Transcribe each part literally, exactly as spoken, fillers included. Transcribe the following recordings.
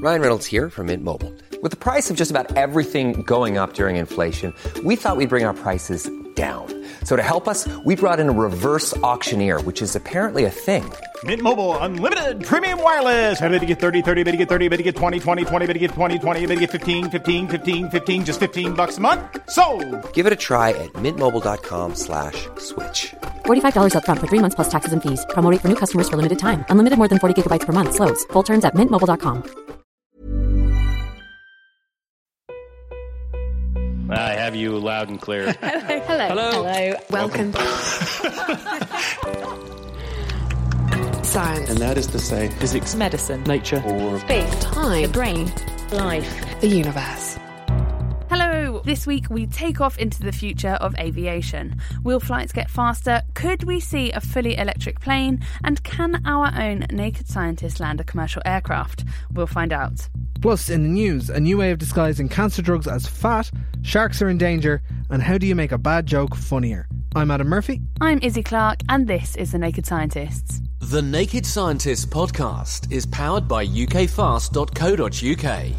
Ryan Reynolds here from Mint Mobile. With the price of just about everything going up during inflation, we thought we'd bring our prices down. So to help us, we brought in a reverse auctioneer, which is apparently a thing. Mint Mobile Unlimited Premium Wireless. How to get thirty, thirty, how to get thirty, how to get twenty, twenty, twenty, how to get twenty, twenty, how to get fifteen, fifteen, fifteen, fifteen, just fifteen bucks a month? Sold! Give it a try at mintmobile.com slash switch. forty-five dollars up front for three months plus taxes and fees. Promo rate for new customers for limited time. Unlimited more than forty gigabytes per month. Slows full terms at mint mobile dot com. I have you loud and clear. Hello. Hello. Hello. Welcome. Science. And that is to say, physics, medicine, nature, or space, time, the brain, life, the universe. Hello! This week we take off into the future of aviation. Will flights get faster? Could we see a fully electric plane? And can our own naked scientist land a commercial aircraft? We'll find out. Plus, in the news, a new way of disguising cancer drugs as fat, sharks are in danger, and how do you make a bad joke funnier? I'm Adam Murphy. I'm Izzy Clark, and this is The Naked Scientists. The Naked Scientists podcast is powered by U K fast dot co dot U K.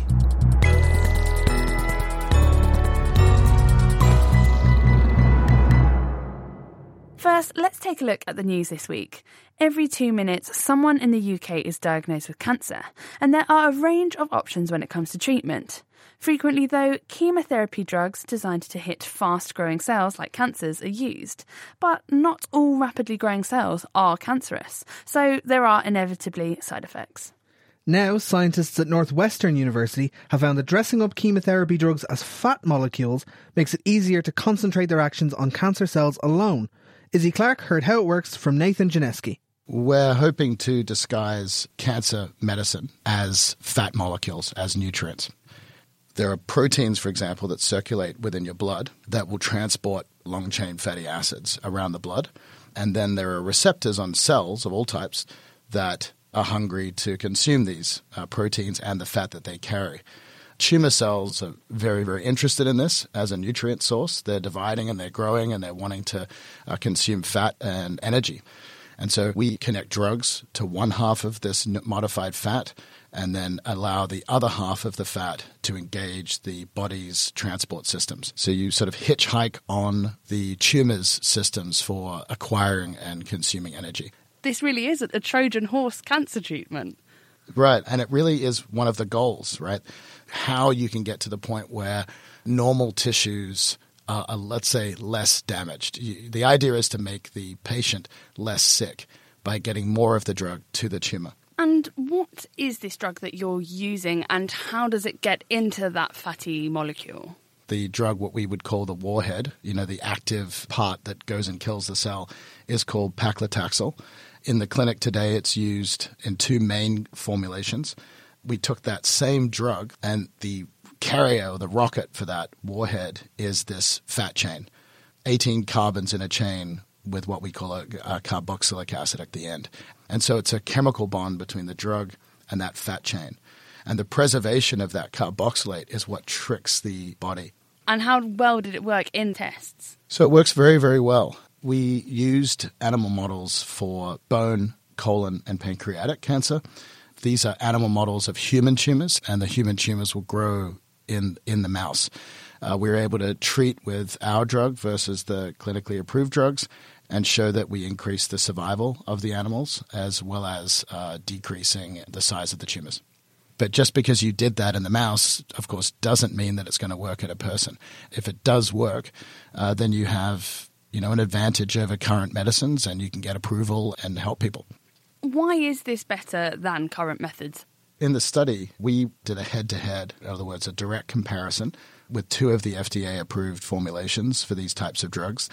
First, let's take a look at the news this week. Every two minutes, someone in the U K is diagnosed with cancer, and there are a range of options when it comes to treatment. Frequently, though, chemotherapy drugs designed to hit fast-growing cells like cancers are used. But not all rapidly growing cells are cancerous, so there are inevitably side effects. Now, scientists at Northwestern University have found that dressing up chemotherapy drugs as fat molecules makes it easier to concentrate their actions on cancer cells alone. Izzy Clark heard how it works from Nathan Janeski. We're hoping to disguise cancer medicine as fat molecules, as nutrients. There are proteins, for example, that circulate within your blood that will transport long-chain fatty acids around the blood. And then there are receptors on cells of all types that are hungry to consume these uh, proteins and the fat that they carry. Tumor cells are very, very interested in this as a nutrient source. They're dividing and they're growing and they're wanting to uh, consume fat and energy. And so we connect drugs to one half of this modified fat and then allow the other half of the fat to engage the body's transport systems. So you sort of hitchhike on the tumor's systems for acquiring and consuming energy. This really is a Trojan horse cancer treatment. Right, and it really is one of the goals, right? How you can get to the point where normal tissues are, are let's say, less damaged. You, the idea is to make the patient less sick by getting more of the drug to the tumor. And what is this drug that you're using, and how does it get into that fatty molecule? The drug, what we would call the warhead, you know, the active part that goes and kills the cell, is called paclitaxel. In the clinic today, it's used in two main formulations. We took that same drug, and the carrier or the rocket for that warhead is this fat chain, eighteen carbons in a chain with what we call a, a carboxylic acid at the end. And so it's a chemical bond between the drug and that fat chain. And the preservation of that carboxylate is what tricks the body. And how well did it work in tests? So it works very, very well. We used animal models for bone, colon, and pancreatic cancer. These are animal models of human tumors, and the human tumors will grow in, in the mouse. Uh, we were able to treat with our drug versus the clinically approved drugs and show that we increase the survival of the animals as well as uh, decreasing the size of the tumors. But just because you did that in the mouse, of course, doesn't mean that it's going to work in a person. If it does work, uh, then you have, you know, an advantage over current medicines and you can get approval and help people. Why is this better than current methods? In the study, we did a head-to-head, in other words, a direct comparison with two of the F D A-approved formulations for these types of drugs.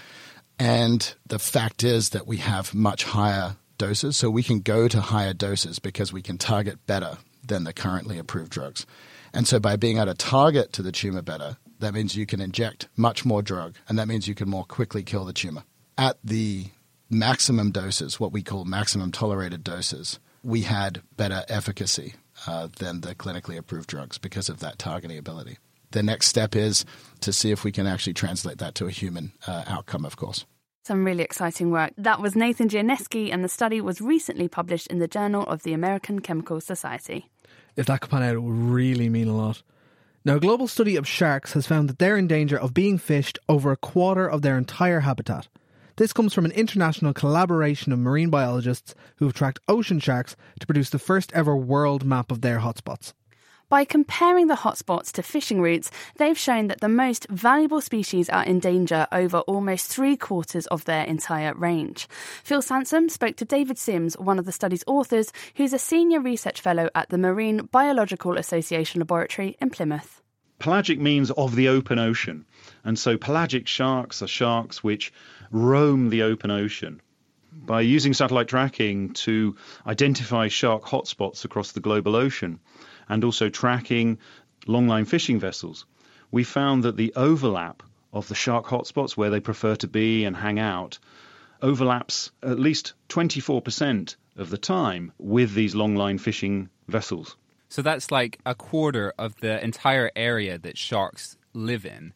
And the fact is that we have much higher doses, so we can go to higher doses because we can target better than the currently approved drugs. And so by being able to target to the tumor better, that means you can inject much more drug, and that means you can more quickly kill the tumor. At the maximum doses, what we call maximum tolerated doses, we had better efficacy uh, than the clinically approved drugs because of that targeting ability. The next step is to see if we can actually translate that to a human uh, outcome, of course. Some really exciting work. That was Nathan Janeski, and the study was recently published in the Journal of the American Chemical Society. If that could pan out, it would really mean a lot. Now, a global study of sharks has found that they're in danger of being fished over a quarter of their entire habitat. This comes from an international collaboration of marine biologists who have tracked ocean sharks to produce the first ever world map of their hotspots. By comparing the hotspots to fishing routes, they've shown that the most valuable species are in danger over almost three quarters of their entire range. Phil Sansom spoke to David Sims, one of the study's authors, who's a senior research fellow at the Marine Biological Association Laboratory in Plymouth. Pelagic means of the open ocean, and so pelagic sharks are sharks which roam the open ocean. By using satellite tracking to identify shark hotspots across the global ocean, and also tracking longline fishing vessels, we found that the overlap of the shark hotspots where they prefer to be and hang out overlaps at least twenty-four percent of the time with these longline fishing vessels. So that's like a quarter of the entire area that sharks live in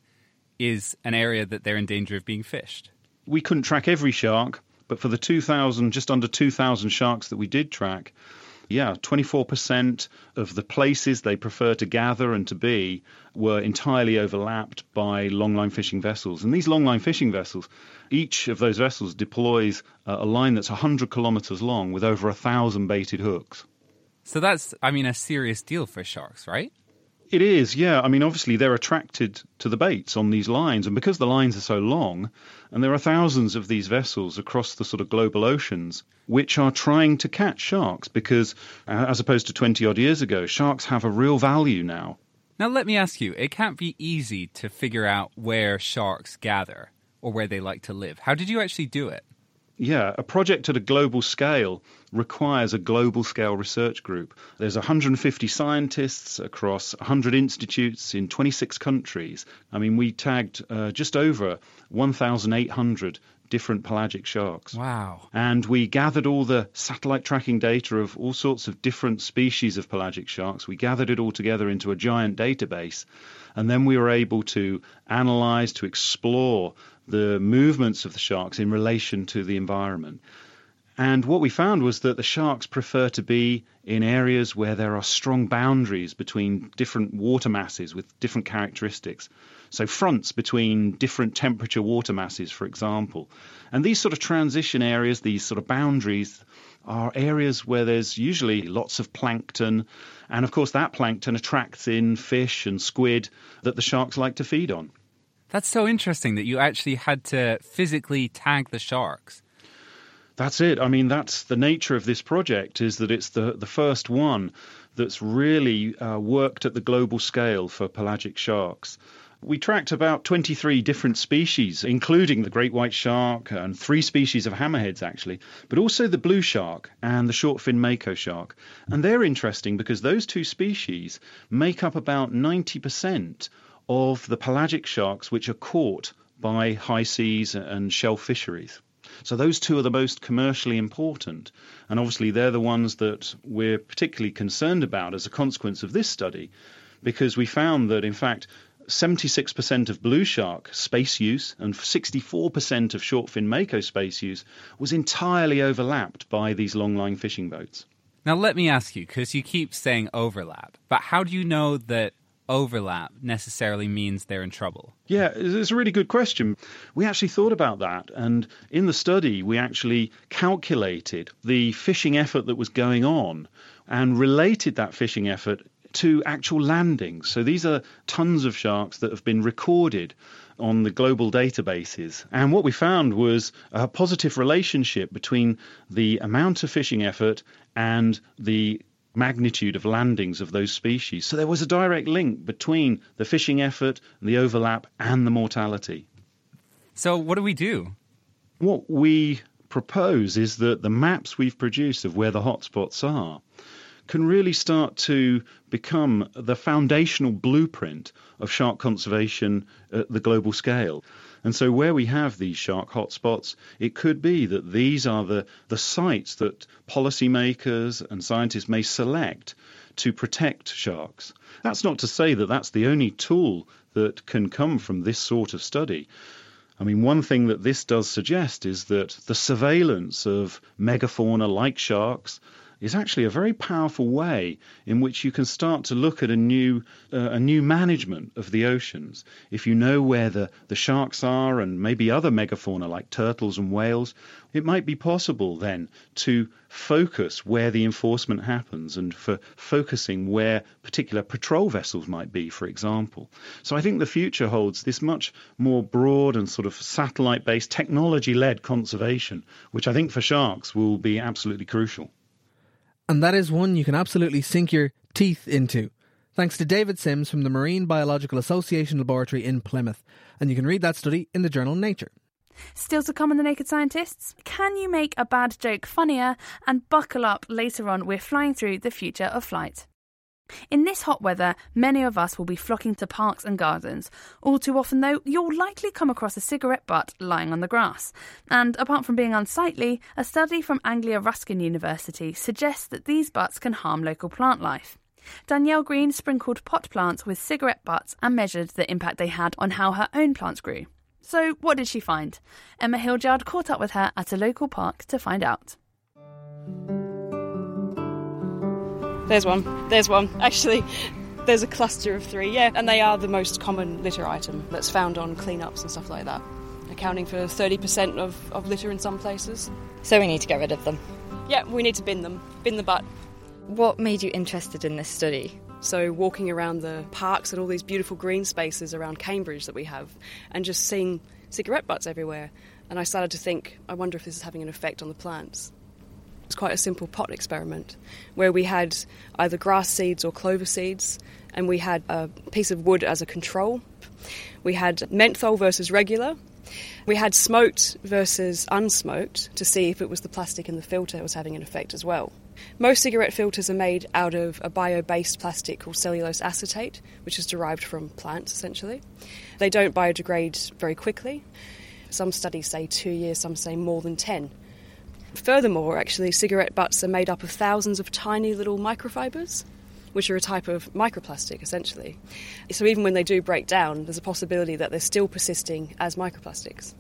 is an area that they're in danger of being fished. We couldn't track every shark, but for the two thousand, just under two thousand sharks that we did track, yeah, twenty-four percent of the places they prefer to gather and to be were entirely overlapped by longline fishing vessels. And these longline fishing vessels, each of those vessels deploys a line that's one hundred kilometres long with over one thousand baited hooks. So that's, I mean, a serious deal for sharks, right? It is, yeah. I mean, obviously they're attracted to the baits on these lines, and because the lines are so long, and there are thousands of these vessels across the sort of global oceans, which are trying to catch sharks, because uh, as opposed to twenty odd years ago, sharks have a real value now. Now let me ask you, it can't be easy to figure out where sharks gather or where they like to live. How did you actually do it? Yeah, a project at a global scale requires a global scale research group. There's one hundred fifty scientists across one hundred institutes in twenty-six countries. I mean, we tagged uh, just over one thousand eight hundred different pelagic sharks. Wow. And we gathered all the satellite tracking data of all sorts of different species of pelagic sharks. We gathered it all together into a giant database. And then we were able to analyze, to explore the movements of the sharks in relation to the environment. And what we found was that the sharks prefer to be in areas where there are strong boundaries between different water masses with different characteristics. So fronts between different temperature water masses, for example. And these sort of transition areas, these sort of boundaries, are areas where there's usually lots of plankton. And of course that plankton attracts in fish and squid that the sharks like to feed on. That's so interesting that you actually had to physically tag the sharks. That's it. I mean, that's the nature of this project, is that it's the, the first one that's really uh, worked at the global scale for pelagic sharks. We tracked about twenty-three different species, including the great white shark and three species of hammerheads, actually, but also the blue shark and the short-fin mako shark. And they're interesting because those two species make up about ninety percent of the pelagic sharks which are caught by high seas and shell fisheries. So those two are the most commercially important, and obviously they're the ones that we're particularly concerned about as a consequence of this study, because we found that, in fact, seventy-six percent of blue shark space use and sixty-four percent of short-fin mako space use was entirely overlapped by these long-line fishing boats. Now let me ask you, because you keep saying overlap, but how do you know that overlap necessarily means they're in trouble? Yeah, it's a really good question. We actually thought about that, and in the study we actually calculated the fishing effort that was going on and related that fishing effort to actual landings. So these are tons of sharks that have been recorded on the global databases. And what we found was a positive relationship between the amount of fishing effort and the magnitude of landings of those species. So there was a direct link between the fishing effort, the overlap, and the mortality. So what do we do? What we propose is that the maps we've produced of where the hotspots are can really start to become the foundational blueprint of shark conservation at the global scale. And so where we have these shark hotspots, it could be that these are the, the sites that policymakers and scientists may select to protect sharks. That's not to say that that's the only tool that can come from this sort of study. I mean, one thing that this does suggest is that the surveillance of megafauna like sharks is actually a very powerful way in which you can start to look at a new uh, a new management of the oceans. If you know where the, the sharks are and maybe other megafauna like turtles and whales, it might be possible then to focus where the enforcement happens and for focusing where particular patrol vessels might be, for example. So I think the future holds this much more broad and sort of satellite-based, technology-led conservation, which I think for sharks will be absolutely crucial. And that is one you can absolutely sink your teeth into. Thanks to David Sims from the Marine Biological Association Laboratory in Plymouth. And you can read that study in the journal Nature. Still to come on The Naked Scientists, can you make a bad joke funnier? And buckle up, later on we're flying through the future of flight. In this hot weather, many of us will be flocking to parks and gardens. All too often, though, you'll likely come across a cigarette butt lying on the grass. And apart from being unsightly, a study from Anglia Ruskin University suggests that these butts can harm local plant life. Danielle Green sprinkled pot plants with cigarette butts and measured the impact they had on how her own plants grew. So what did she find? Emma Hildyard caught up with her at a local park to find out. There's one. There's one. Actually, there's a cluster of three, yeah. And they are the most common litter item that's found on cleanups and stuff like that, accounting for thirty percent of, of litter in some places. So we need to get rid of them? Yeah, we need to bin them. Bin the butt. What made you interested in this study? So walking around the parks and all these beautiful green spaces around Cambridge that we have and just seeing cigarette butts everywhere. And I started to think, I wonder if this is having an effect on the plants. It's quite a simple pot experiment where we had either grass seeds or clover seeds, and we had a piece of wood as a control. We had menthol versus regular. We had smoked versus unsmoked to see if it was the plastic in the filter that was having an effect as well. Most cigarette filters are made out of a bio-based plastic called cellulose acetate, which is derived from plants, essentially. They don't biodegrade very quickly. Some studies say two years, some say more than ten. Furthermore, actually, cigarette butts are made up of thousands of tiny little microfibres, which are a type of microplastic, essentially. So even when they do break down, there's a possibility that they're still persisting as microplastics.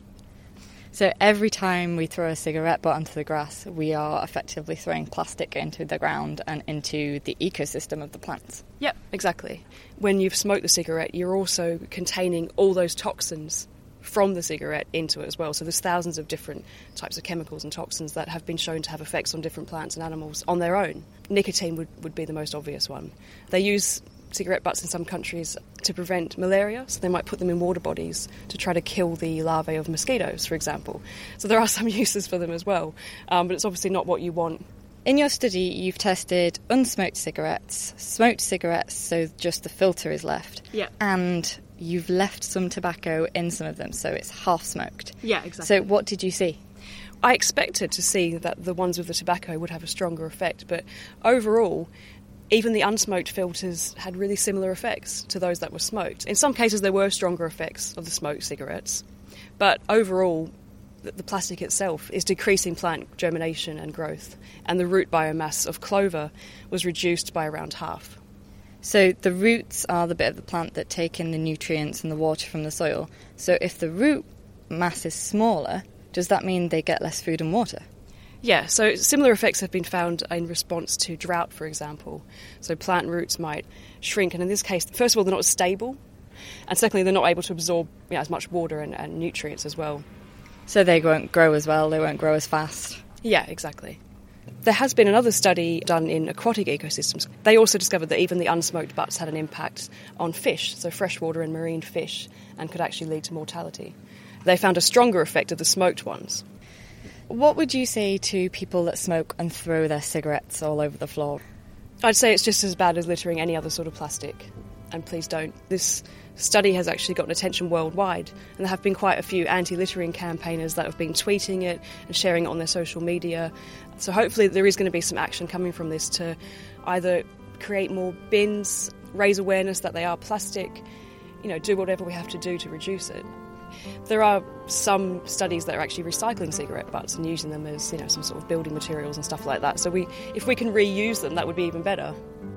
So every time we throw a cigarette butt onto the grass, we are effectively throwing plastic into the ground and into the ecosystem of the plants. Yep, exactly. When you've smoked the cigarette, you're also containing all those toxins from the cigarette into it as well. So there's thousands of different types of chemicals and toxins that have been shown to have effects on different plants and animals on their own. Nicotine would, would be the most obvious one. They use cigarette butts in some countries to prevent malaria, so they might put them in water bodies to try to kill the larvae of mosquitoes, for example. So there are some uses for them as well, um, but it's obviously not what you want. In your study, you've tested unsmoked cigarettes, smoked cigarettes, so just the filter is left, yeah, and you've left some tobacco in some of them, so it's half-smoked. Yeah, exactly. So what did you see? I expected to see that the ones with the tobacco would have a stronger effect, but overall, even the unsmoked filters had really similar effects to those that were smoked. In some cases, there were stronger effects of the smoked cigarettes, but overall, the plastic itself is decreasing plant germination and growth, and the root biomass of clover was reduced by around half. So the roots are the bit of the plant that take in the nutrients and the water from the soil. So if the root mass is smaller, does that mean they get less food and water? Yeah, so similar effects have been found in response to drought, for example. So plant roots might shrink, and in this case, first of all, they're not as stable, and secondly, they're not able to absorb, you know, as much water and, and nutrients as well. So they won't grow as well, they won't grow as fast? Yeah, exactly. There has been another study done in aquatic ecosystems. They also discovered that even the unsmoked butts had an impact on fish, so freshwater and marine fish, and could actually lead to mortality. They found a stronger effect of the smoked ones. What would you say to people that smoke and throw their cigarettes all over the floor? I'd say it's just as bad as littering any other sort of plastic, and please don't. This study has actually gotten attention worldwide, and there have been quite a few anti-littering campaigners that have been tweeting it and sharing it on their social media. So hopefully there is going to be some action coming from this to either create more bins, raise awareness that they are plastic, you know, do whatever we have to do to reduce it. There are some studies that are actually recycling cigarette butts and using them as, you know, some sort of building materials and stuff like that. So we, if we can reuse them, that would be even better.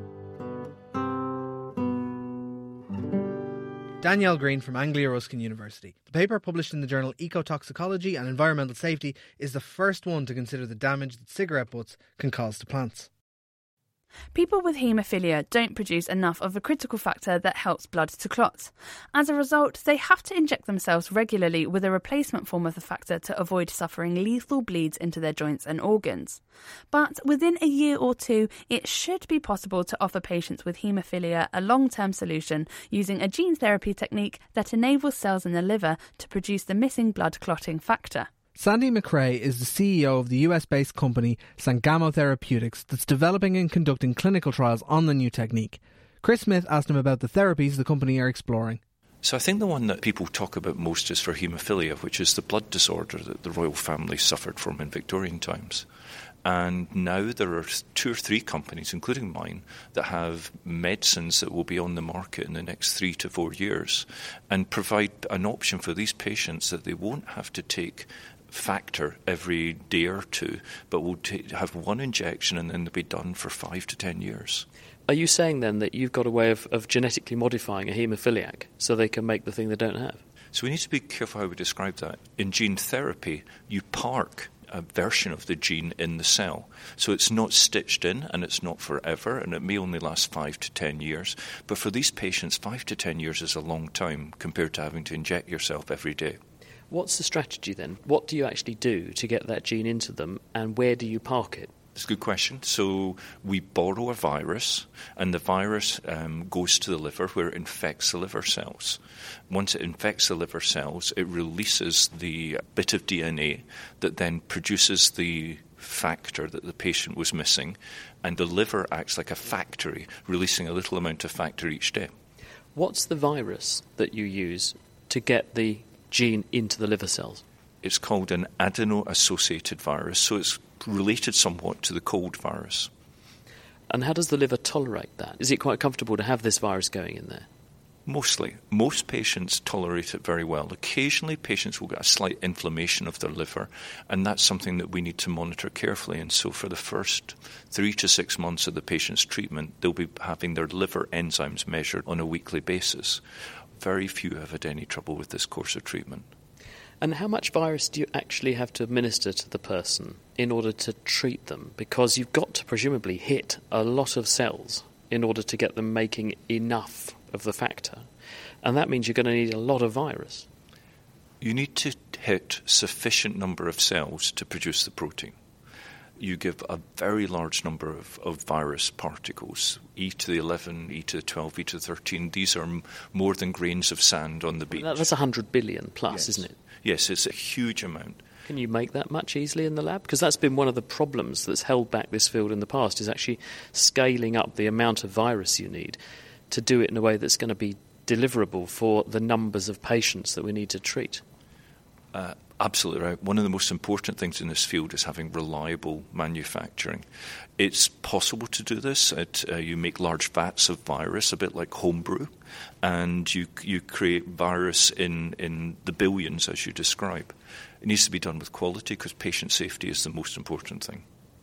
Danielle Green from Anglia Ruskin University. The paper published in the journal Ecotoxicology and Environmental Safety is the first one to consider the damage that cigarette butts can cause to plants. People with haemophilia don't produce enough of a critical factor that helps blood to clot. As a result, they have to inject themselves regularly with a replacement form of the factor to avoid suffering lethal bleeds into their joints and organs. But within a year or two, it should be possible to offer patients with haemophilia a long-term solution using a gene therapy technique that enables cells in the liver to produce the missing blood clotting factor. Sandy McRae is the C E O of the U S-based company Sangamo Therapeutics that's developing and conducting clinical trials on the new technique. Chris Smith asked him about the therapies the company are exploring. So I think the one that people talk about most is for haemophilia, which is the blood disorder that the royal family suffered from in Victorian times. And now there are two or three companies, including mine, that have medicines that will be on the market in the next three to four years and provide an option for these patients that they won't have to take factor every day or two, but will t- have one injection and then they'll be done for five to ten years. Are you saying then that you've got a way of, of genetically modifying a haemophiliac so they can make the thing they don't have? So we need to be careful how we describe that. In gene therapy, you park a version of the gene in the cell. So it's not stitched in and it's not forever, and it may only last five to ten years. But for these patients, five to ten years is a long time compared to having to inject yourself every day. What's the strategy then? What do you actually do to get that gene into them, and where do you park it? It's a good question. So we borrow a virus, and the virus um, goes to the liver where it infects the liver cells. Once it infects the liver cells, it releases the bit of D N A that then produces the factor that the patient was missing, and the liver acts like a factory, releasing a little amount of factor each day. What's the virus that you use to get the gene into the liver cells? It's called an adeno-associated virus, so it's related somewhat to the cold virus. And how does the liver tolerate that? Is it quite comfortable to have this virus going in there? Mostly. Most patients tolerate it very well. Occasionally, patients will get a slight inflammation of their liver, and that's something that we need to monitor carefully. And so for the first three to six months of the patient's treatment, they'll be having their liver enzymes measured on a weekly basis. Very few have had any trouble with this course of treatment. And how much virus do you actually have to administer to the person in order to treat them? Because you've got to presumably hit a lot of cells in order to get them making enough of the factor. And that means you're going to need a lot of virus. You need to hit sufficient number of cells to produce the protein. You give a very large number of, of virus particles, e to the eleven, e to the twelve, e to the thirteen. These are m- more than grains of sand on the beach. That's one hundred billion plus, yes. Isn't it? Yes, it's a huge amount. Can you make that much easily in the lab? Because that's been one of the problems that's held back this field in the past, is actually scaling up the amount of virus you need to do it in a way that's going to be deliverable for the numbers of patients that we need to treat. Uh, absolutely right. One of the most important things in this field is having reliable manufacturing. It's possible to do this. It, uh, you make large vats of virus, a bit like homebrew, and you you create virus in, in the billions, as you describe. It needs to be done with quality because patient safety is the most important thing.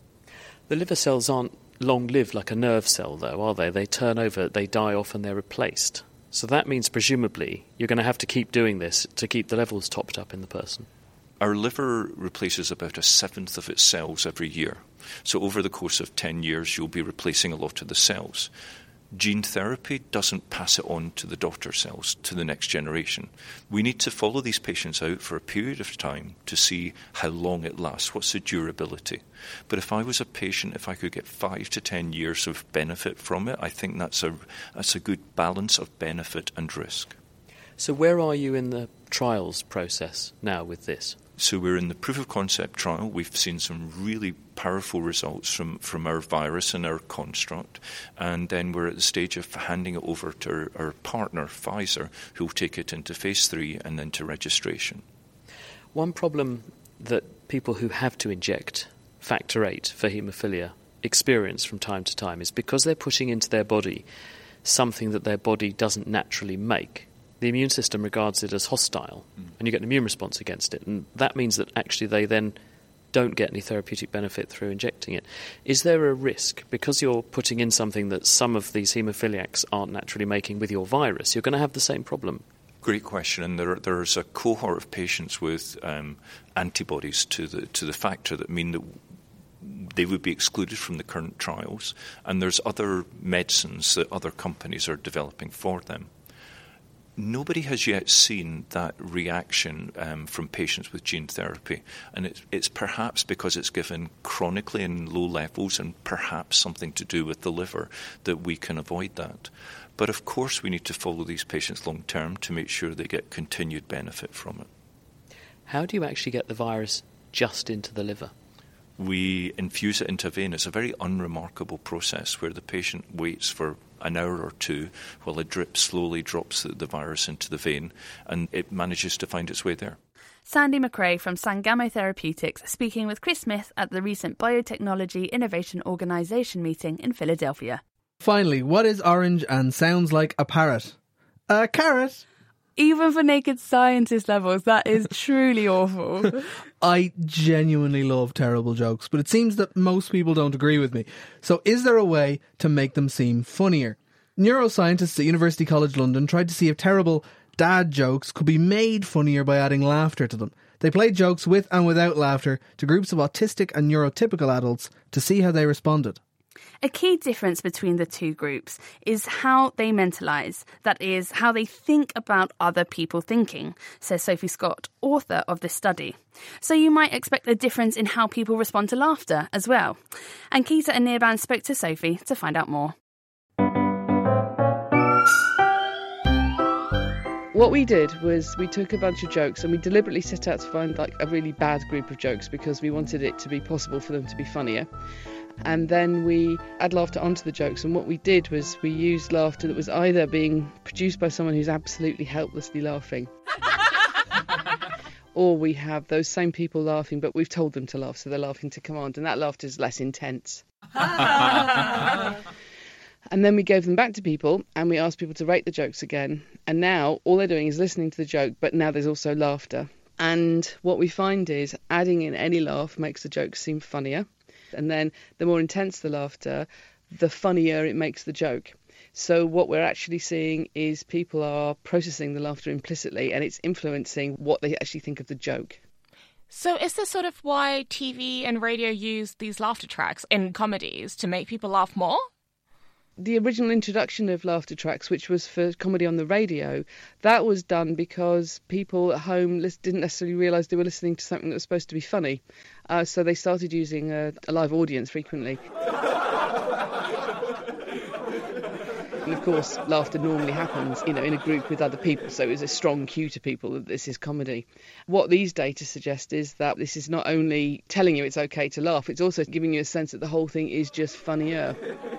The liver cells aren't long-lived like a nerve cell, though, are they? They turn over, they die off, and they're replaced. So that means, presumably, you're going to have to keep doing this to keep the levels topped up in the person. Our liver replaces about a seventh of its cells every year. So over the course of ten years, you'll be replacing a lot of the cells. Gene therapy doesn't pass it on to the daughter cells, to the next generation. We need to follow these patients out for a period of time to see how long it lasts, what's the durability. But if I was a patient, if I could get five to ten years of benefit from it, I think that's a, that's a good balance of benefit and risk. So where are you in the trials process now with this? So we're in the proof of concept trial. We've seen some really powerful results from, from our virus and our construct. And then we're at the stage of handing it over to our, our partner, Pfizer, who will take it into phase three and then to registration. One problem that people who have to inject factor eight for haemophilia experience from time to time is because they're putting into their body something that their body doesn't naturally make. The immune system regards it as hostile, mm. and you get an immune response against it. And that means that actually they then don't get any therapeutic benefit through injecting it. Is there a risk, because you're putting in something that some of these haemophiliacs aren't naturally making with your virus, you're going to have the same problem? Great question, and there, there's a cohort of patients with um, antibodies to the to the factor that mean that they would be excluded from the current trials, and there's other medicines that other companies are developing for them. Nobody has yet seen that reaction um, from patients with gene therapy, and it's, it's perhaps because it's given chronically in low levels and perhaps something to do with the liver that we can avoid that. But of course we need to follow these patients long term to make sure they get continued benefit from it. How do you actually get the virus just into the liver? We infuse it into a vein. It's a very unremarkable process where the patient waits for an hour or two while a drip slowly drops the, the virus into the vein, and it manages to find its way there. Sandy McRae from Sangamo Therapeutics speaking with Chris Smith at the recent Biotechnology Innovation Organisation meeting in Philadelphia. Finally, what is orange and sounds like a parrot? A carrot! Even for naked scientist levels, that is truly awful. I genuinely love terrible jokes, but it seems that most people don't agree with me. So is there a way to make them seem funnier? Neuroscientists at University College London tried to see if terrible dad jokes could be made funnier by adding laughter to them. They played jokes with and without laughter to groups of autistic and neurotypical adults to see how they responded. A key difference between the two groups is how they mentalise, that is, how they think about other people thinking, says Sophie Scott, author of this study. So you might expect a difference in how people respond to laughter as well. And Keita and Nirban spoke to Sophie to find out more. What we did was we took a bunch of jokes and we deliberately set out to find like a really bad group of jokes because we wanted it to be possible for them to be funnier. And then we add laughter onto the jokes, and what we did was we used laughter that was either being produced by someone who's absolutely helplessly laughing or we have those same people laughing but we've told them to laugh, so they're laughing to command, and that laughter is less intense. And then we gave them back to people and we asked people to rate the jokes again, and now all they're doing is listening to the joke, but now there's also laughter. And what we find is adding in any laugh makes the joke seem funnier. And then the more intense the laughter, the funnier it makes the joke. So what we're actually seeing is people are processing the laughter implicitly, and it's influencing what they actually think of the joke. So is this sort of why T V and radio use these laughter tracks in comedies, to make people laugh more? The original introduction of laughter tracks, which was for comedy on the radio, that was done because people at home didn't necessarily realise they were listening to something that was supposed to be funny. Uh, so they started using a, a live audience frequently. And of course, laughter normally happens, you know, in a group with other people, so it was a strong cue to people that this is comedy. What these data suggest is that this is not only telling you it's okay to laugh, it's also giving you a sense that the whole thing is just funnier.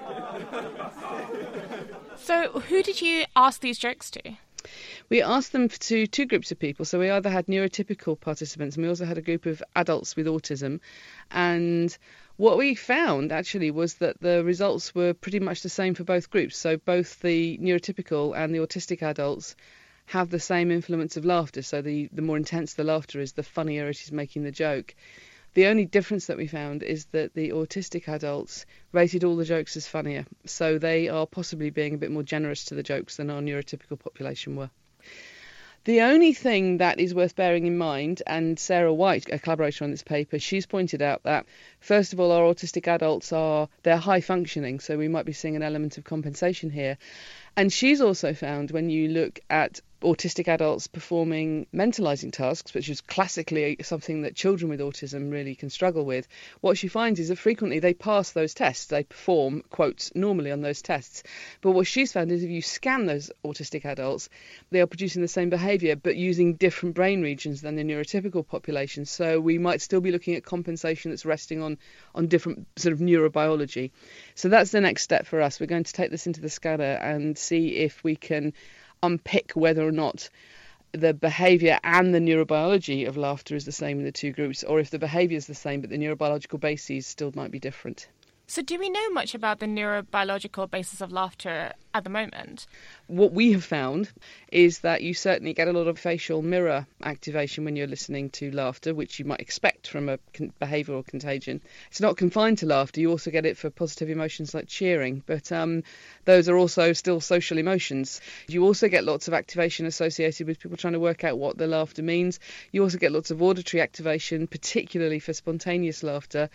So who did you ask these jokes to? We asked them to two groups of people. So we either had neurotypical participants and we also had a group of adults with autism. And what we found actually was that the results were pretty much the same for both groups. So both the neurotypical and the autistic adults have the same influence of laughter. So the, the more intense the laughter is, the funnier it is making the joke. The only difference that we found is that the autistic adults rated all the jokes as funnier, so they are possibly being a bit more generous to the jokes than our neurotypical population were. The only thing that is worth bearing in mind, and Sarah White, a collaborator on this paper, she's pointed out that, first of all, our autistic adults are, they're high functioning, so we might be seeing an element of compensation here. And she's also found when you look at autistic adults performing mentalising tasks, which is classically something that children with autism really can struggle with, what she finds is that frequently they pass those tests, they perform, quotes, normally on those tests. But what she's found is if you scan those autistic adults, they are producing the same behaviour but using different brain regions than the neurotypical population. So we might still be looking at compensation that's resting on, on different sort of neurobiology. So that's the next step for us. We're going to take this into the scanner and see if we can unpick whether or not the behaviour and the neurobiology of laughter is the same in the two groups, or if the behaviour is the same but the neurobiological bases still might be different. So do we know much about the neurobiological basis of laughter at the moment? What we have found is that you certainly get a lot of facial mirror activation when you're listening to laughter, which you might expect from a con- behavioural contagion. It's not confined to laughter. You also get it for positive emotions like cheering, but um, those are also still social emotions. You also get lots of activation associated with people trying to work out what the laughter means. You also get lots of auditory activation, particularly for spontaneous laughter.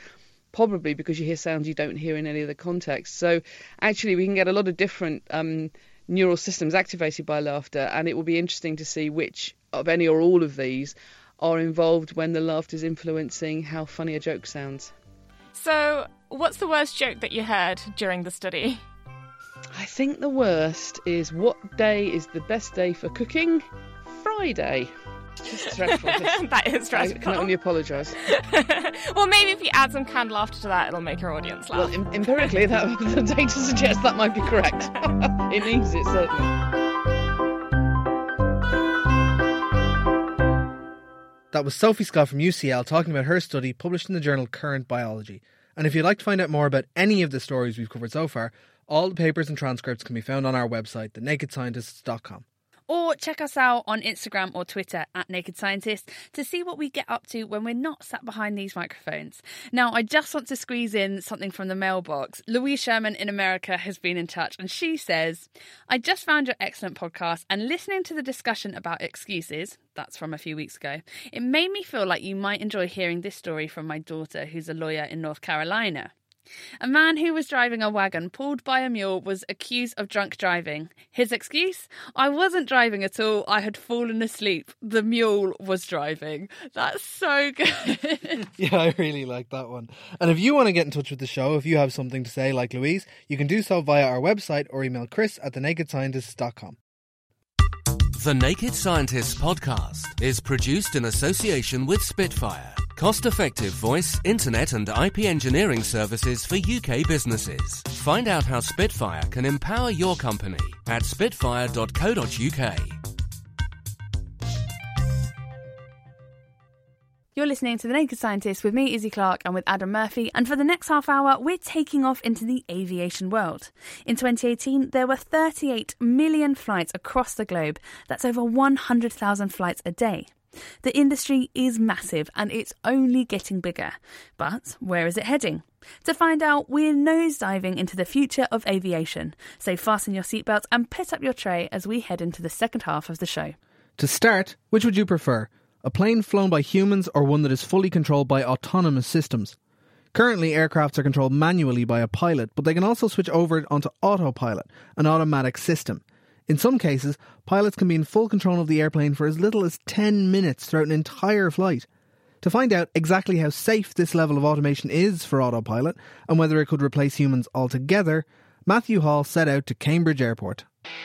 probably because you hear sounds you don't hear in any other context. So actually we can get a lot of different um, neural systems activated by laughter, and it will be interesting to see which of any or all of these are involved when the laughter is influencing how funny a joke sounds. So what's the worst joke that you heard during the study? I think the worst is, what day is the best day for cooking? Friday. Just stressful. That is stressful. I can only apologise. Well, maybe if you add some canned laughter to that, it'll make your audience laugh. Well, em- empirically, that, the data suggests that might be correct. It needs it, certainly. That was Sophie Scott from U C L talking about her study published in the journal Current Biology. And if you'd like to find out more about any of the stories we've covered so far, all the papers and transcripts can be found on our website, the naked scientists dot com. Or check us out on Instagram or Twitter at Naked Scientists to see what we get up to when we're not sat behind these microphones. Now, I just want to squeeze in something from the mailbox. Louise Sherman in America has been in touch, and she says, I just found your excellent podcast, and listening to the discussion about excuses, that's from a few weeks ago, it made me feel like you might enjoy hearing this story from my daughter, who's a lawyer in North Carolina. A man who was driving a wagon pulled by a mule was accused of drunk driving. His excuse? I wasn't driving at all. I had fallen asleep. The mule was driving. That's so good. Yeah, I really like that one. And if you want to get in touch with the show, if you have something to say like Louise, you can do so via our website or email Chris at the naked scientists dot com. The Naked Scientists podcast is produced in association with Spitfire, cost-effective voice, internet and I P engineering services for U K businesses. Find out how Spitfire can empower your company at spitfire dot co dot uk. You're listening to The Naked Scientist with me, Izzy Clark, and with Adam Murphy, and for the next half hour, we're taking off into the aviation world. In twenty eighteen, there were thirty-eight million flights across the globe. That's over one hundred thousand flights a day. The industry is massive, and it's only getting bigger. But where is it heading? To find out, we're nosediving into the future of aviation. So fasten your seatbelts and put up your tray as we head into the second half of the show. To start, which would you prefer? A plane flown by humans or one that is fully controlled by autonomous systems? Currently, aircrafts are controlled manually by a pilot, but they can also switch over onto autopilot, an automatic system. In some cases, pilots can be in full control of the airplane for as little as ten minutes throughout an entire flight. To find out exactly how safe this level of automation is for autopilot and whether it could replace humans altogether, Matthew Hall set out to Cambridge Airport.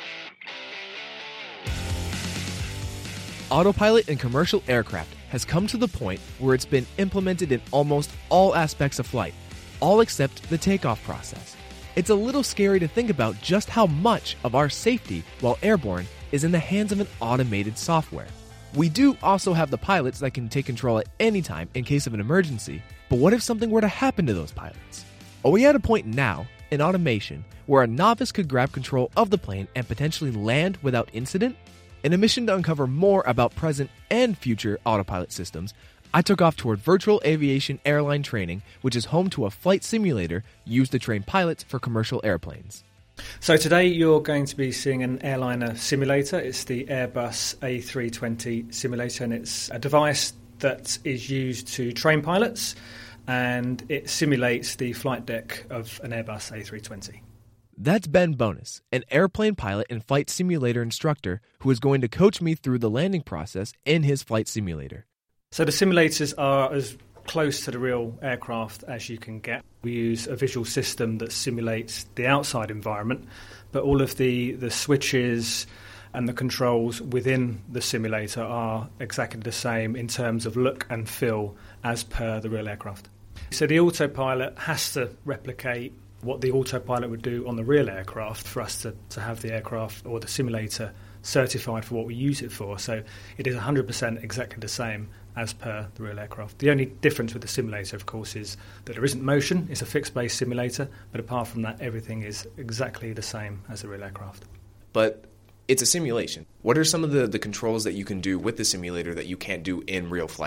Autopilot in commercial aircraft has come to the point where it's been implemented in almost all aspects of flight, all except the takeoff process. It's a little scary to think about just how much of our safety while airborne is in the hands of an automated software. We do also have the pilots that can take control at any time in case of an emergency, but what if something were to happen to those pilots? Are we at a point now in automation where a novice could grab control of the plane and potentially land without incident? In a mission to uncover more about present and future autopilot systems, I took off toward Virtual Aviation Airline Training, which is home to a flight simulator used to train pilots for commercial airplanes. So today you're going to be seeing an airliner simulator. It's the Airbus A three twenty simulator, and it's a device that is used to train pilots, and it simulates the flight deck of an Airbus A three twenty. That's Ben Bonus, an airplane pilot and flight simulator instructor who is going to coach me through the landing process in his flight simulator. So the simulators are as close to the real aircraft as you can get. We use a visual system that simulates the outside environment, but all of the, the switches and the controls within the simulator are exactly the same in terms of look and feel as per the real aircraft. So the autopilot has to replicate what the autopilot would do on the real aircraft for us to, to have the aircraft or the simulator certified for what we use it for. So it is one hundred percent exactly the same as per the real aircraft. The only difference with the simulator, of course, is that there isn't motion. It's a fixed-base simulator, but apart from that, everything is exactly the same as the real aircraft. But it's a simulation. What are some of the, the controls that you can do with the simulator that you can't do in real flight?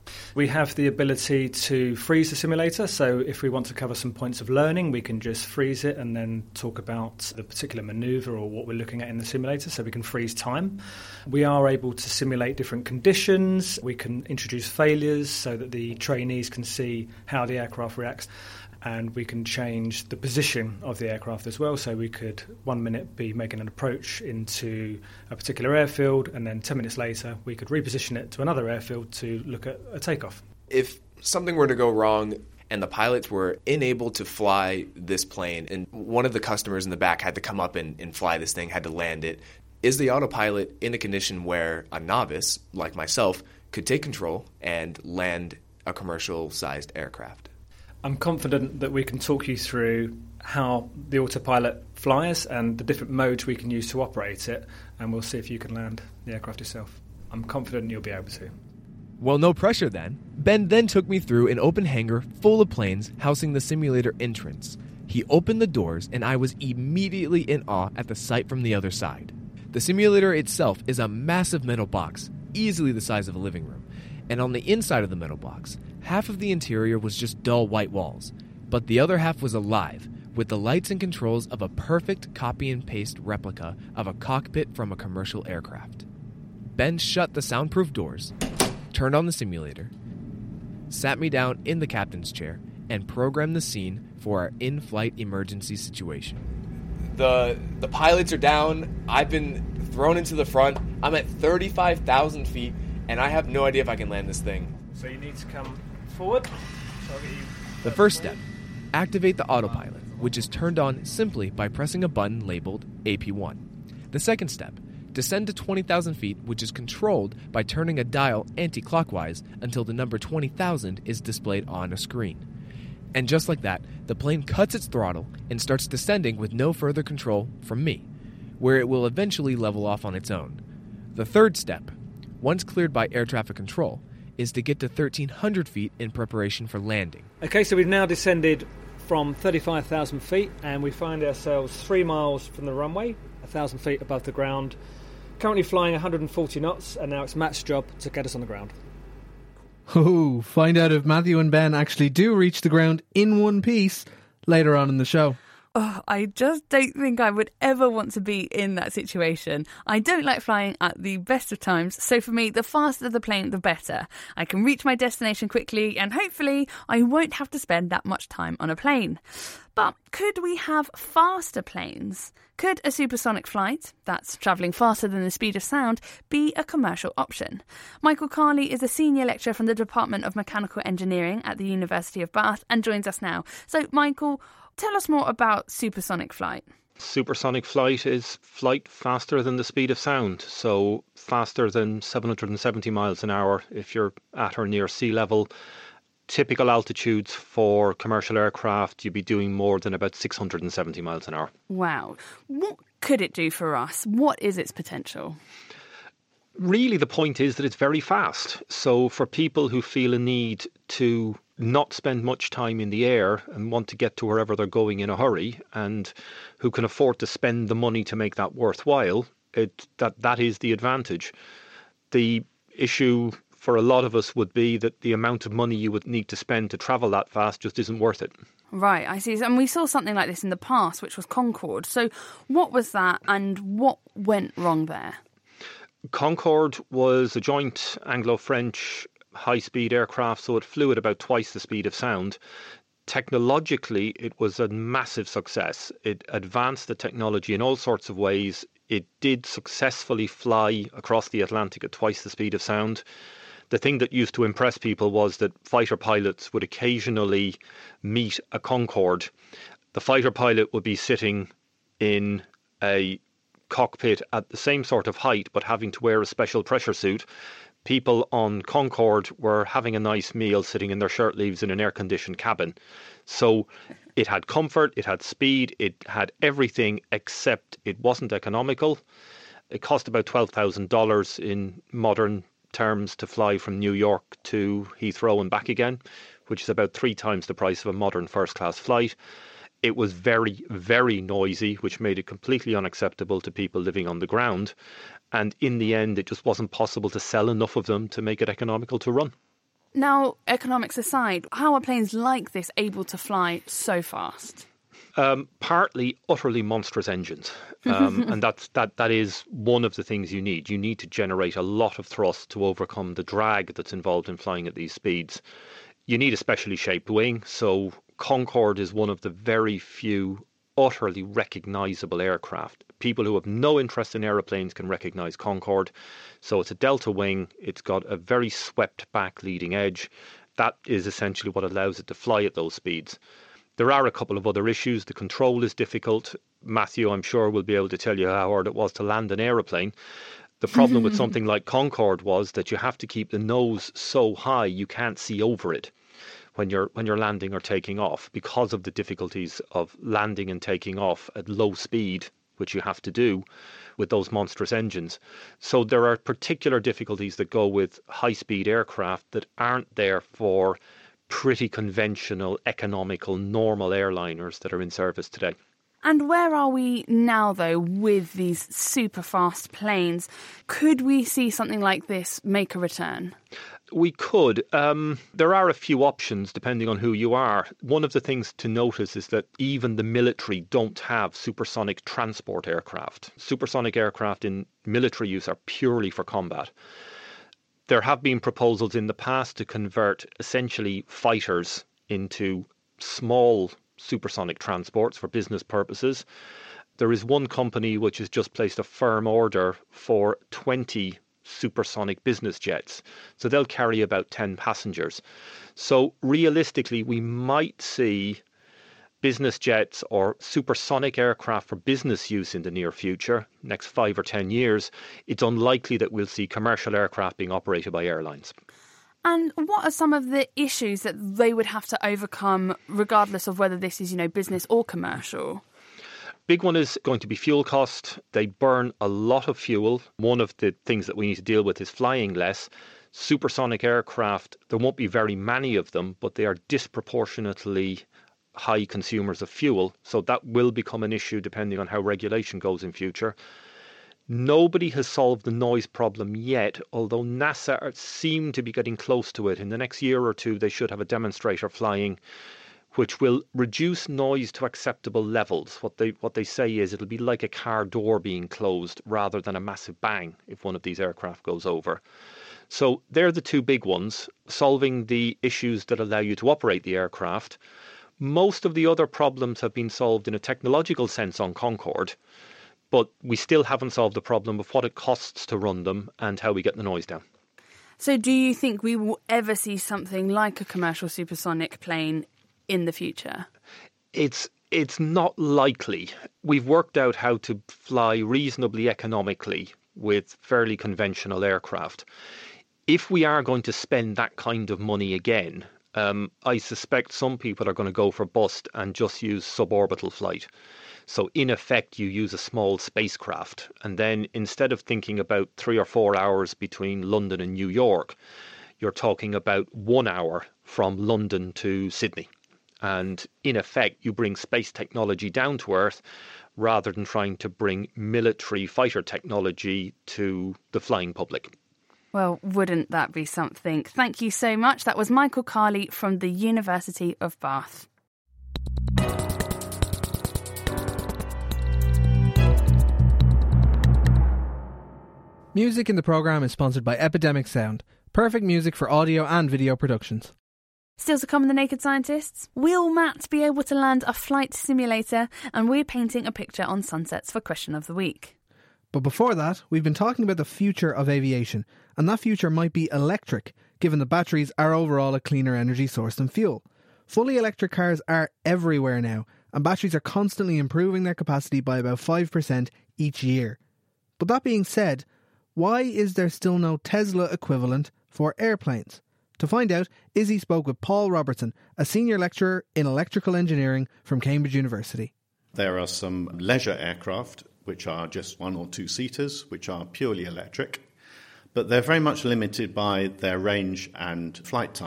We have the ability to freeze the simulator, so if we want to cover some points of learning, we can just freeze it and then talk about the particular manoeuvre or what we're looking at in the simulator, so we can freeze time. We are able to simulate different conditions. We can introduce failures so that the trainees can see how the aircraft reacts. And we can change the position of the aircraft as well. So we could one minute be making an approach into a particular airfield, and then ten minutes later we could reposition it to another airfield to look at a takeoff. If something were to go wrong and the pilots were unable to fly this plane, and one of the customers in the back had to come up and, and fly this thing, had to land it, is the autopilot in a condition where a novice, like myself, could take control and land a commercial-sized aircraft? I'm confident that we can talk you through how the autopilot flies and the different modes we can use to operate it, and we'll see if you can land the aircraft yourself. I'm confident you'll be able to. Well, no pressure then. Ben then took me through an open hangar full of planes housing the simulator entrance. He opened the doors, and I was immediately in awe at the sight from the other side. The simulator itself is a massive metal box, easily the size of a living room, and on the inside of the metal box, half of the interior was just dull white walls, but the other half was alive, with the lights and controls of a perfect copy and paste replica of a cockpit from a commercial aircraft. Ben shut the soundproof doors, turned on the simulator, sat me down in the captain's chair, and programmed the scene for our in-flight emergency situation. The the pilots are down. I've been thrown into the front. I'm at thirty-five thousand feet, and I have no idea if I can land this thing. So you need to come forward. So I'll get you the first step, activate the autopilot, which is turned on simply by pressing a button labeled A P one. The second step, descend to twenty thousand feet, which is controlled by turning a dial anti-clockwise until the number twenty thousand is displayed on a screen. And just like that, the plane cuts its throttle and starts descending with no further control from me, where it will eventually level off on its own. The third step, once cleared by air traffic control, is to get to thirteen hundred feet in preparation for landing. Okay, so we've now descended from thirty-five thousand feet, and we find ourselves three miles from the runway, one thousand feet above the ground. Currently flying one hundred forty knots, and now it's Matt's job to get us on the ground. Oh, find out if Matthew and Ben actually do reach the ground in one piece later on in the show. Oh, I just don't think I would ever want to be in that situation. I don't like flying at the best of times, so for me, the faster the plane, the better. I can reach my destination quickly, and hopefully I won't have to spend that much time on a plane. But could we have faster planes? Could a supersonic flight, that's travelling faster than the speed of sound, be a commercial option? Michael Carley is a senior lecturer from the Department of Mechanical Engineering at the University of Bath and joins us now. So, Michael, tell us more about supersonic flight. Supersonic flight is flight faster than the speed of sound, so faster than seven hundred seventy miles an hour if you're at or near sea level. Typical altitudes for commercial aircraft, you'd be doing more than about six hundred seventy miles an hour. Wow. What could it do for us? What is its potential? Really, the point is that it's very fast. So for people who feel a need to not spend much time in the air and want to get to wherever they're going in a hurry, and who can afford to spend the money to make that worthwhile, it, that that is the advantage. The issue for a lot of us would be that the amount of money you would need to spend to travel that fast just isn't worth it. Right, I see. And we saw something like this in the past, which was Concorde. So what was that and what went wrong there? Concorde was a joint Anglo-French high-speed aircraft, so it flew at about twice the speed of sound. Technologically, it was a massive success. It advanced the technology in all sorts of ways. It did successfully fly across the Atlantic at twice the speed of sound. The thing that used to impress people was that fighter pilots would occasionally meet a Concorde. The fighter pilot would be sitting in a cockpit at the same sort of height, but having to wear a special pressure suit. People on Concorde were having a nice meal sitting in their shirt sleeves in an air-conditioned cabin. So it had comfort, it had speed, it had everything except it wasn't economical. It cost about twelve thousand dollars in modern terms to fly from New York to Heathrow and back again, which is about three times the price of a modern first-class flight. It was very, very noisy, which made it completely unacceptable to people living on the ground. And in the end, it just wasn't possible to sell enough of them to make it economical to run. Now, economics aside, how are planes like this able to fly so fast? Um, partly utterly monstrous engines. Um, and that's, that, that is one of the things you need. You need to generate a lot of thrust to overcome the drag that's involved in flying at these speeds. You need a specially shaped wing. So Concorde is one of the very few utterly recognisable aircraft. People who have no interest in aeroplanes can recognise Concorde. So it's a delta wing. It's got a very swept back leading edge. That is essentially what allows it to fly at those speeds. There are a couple of other issues. The control is difficult. Matthew, I'm sure, will be able to tell you how hard it was to land an aeroplane. The problem with something like Concorde was that you have to keep the nose so high you can't see over it when you're when you're landing or taking off, because of the difficulties of landing and taking off at low speed, which you have to do with those monstrous engines. So there are particular difficulties that go with high-speed aircraft that aren't there for pretty conventional, economical, normal airliners that are in service today. And where are we now, though, with these super fast planes? Could we see something like this make a return? We could. Um, there are a few options depending on who you are. One of the things to notice is that even the military don't have supersonic transport aircraft. Supersonic aircraft in military use are purely for combat. There have been proposals in the past to convert essentially fighters into small supersonic transports for business purposes. There is one company which has just placed a firm order for twenty supersonic business jets. So they'll carry about ten passengers. So realistically, we might see business jets or supersonic aircraft for business use in the near future, next five or ten years. It's unlikely that we'll see commercial aircraft being operated by airlines. And what are some of the issues that they would have to overcome, regardless of whether this is, you know, business or commercial? Big one is going to be fuel cost. They burn a lot of fuel. One of the things that we need to deal with is flying less. Supersonic aircraft, there won't be very many of them, but they are disproportionately high consumers of fuel. So that will become an issue depending on how regulation goes in future. Nobody has solved the noise problem yet, although NASA are, seem to be getting close to it. In the next year or two, they should have a demonstrator flying which will reduce noise to acceptable levels. What they what they say is it'll be like a car door being closed rather than a massive bang if one of these aircraft goes over. So they're the two big ones, solving the issues that allow you to operate the aircraft. Most of the other problems have been solved in a technological sense on Concorde, but we still haven't solved the problem of what it costs to run them and how we get the noise down. So do you think we will ever see something like a commercial supersonic plane in the future? It's it's not likely. We've worked out how to fly reasonably economically with fairly conventional aircraft. If we are going to spend that kind of money again, um, I suspect some people are going to go for bust and just use suborbital flight. So in effect, you use a small spacecraft. And then instead of thinking about three or four hours between London and New York, you're talking about one hour from London to Sydney. And in effect, you bring space technology down to Earth rather than trying to bring military fighter technology to the flying public. Well, wouldn't that be something? Thank you so much. That was Michael Carley from the University of Bath. Music in the programme is sponsored by Epidemic Sound, perfect music for audio and video productions. Still to come in The Naked Scientists, will Matt be able to land a flight simulator? And we're painting a picture on sunsets for Question of the Week. But before that, we've been talking about the future of aviation, and that future might be electric, given that batteries are overall a cleaner energy source than fuel. Fully electric cars are everywhere now, and batteries are constantly improving their capacity by about five percent each year. But that being said, why is there still no Tesla equivalent for airplanes? To find out, Izzy spoke with Paul Robertson, a senior lecturer in electrical engineering from Cambridge University. There are some leisure aircraft, which are just one or two seaters, which are purely electric, but they're very much limited by their range and flight time.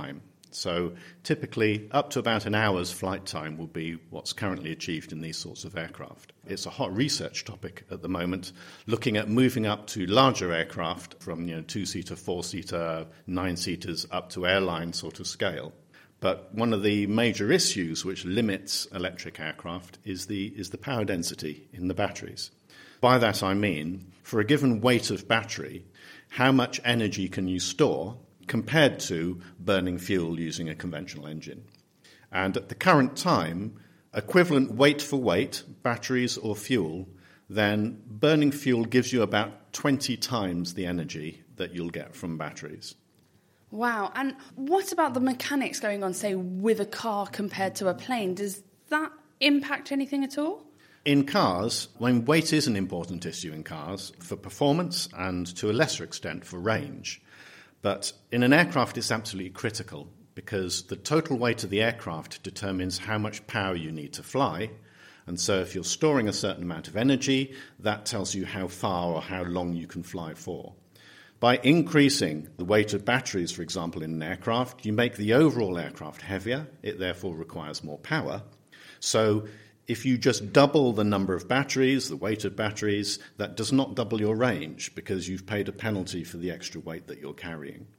So typically up to about an hour's flight time will be what's currently achieved in these sorts of aircraft. It's a hot research topic at the moment, looking at moving up to larger aircraft from you know two-seater, four-seater, nine-seaters up to airline sort of scale. But one of the major issues which limits electric aircraft is the, is the power density in the batteries. By that I mean, for a given weight of battery, how much energy can you store compared to burning fuel using a conventional engine. And at the current time, equivalent weight for weight, batteries or fuel, then burning fuel gives you about twenty times the energy that you'll get from batteries. Wow. And what about the mechanics going on, say, with a car compared to a plane? Does that impact anything at all? In cars, when weight is an important issue in cars, for performance and to a lesser extent for range. But in an aircraft, it's absolutely critical because the total weight of the aircraft determines how much power you need to fly. And so if you're storing a certain amount of energy, that tells you how far or how long you can fly for. By increasing the weight of batteries, for example, in an aircraft, you make the overall aircraft heavier. It therefore requires more power. So if you just double the number of batteries, the weight of batteries, that does not double your range because you've paid a penalty for the extra weight that you're carrying.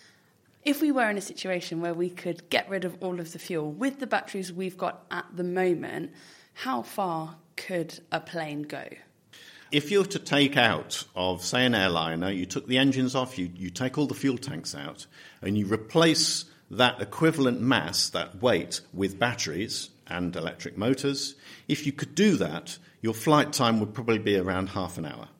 If we were in a situation where we could get rid of all of the fuel with the batteries we've got at the moment, how far could a plane go? If you were to take out of, say, an airliner, you took the engines off, you, you take all the fuel tanks out, and you replace that equivalent mass, that weight, with batteries and electric motors, if you could do that, your flight time would probably be around half an hour.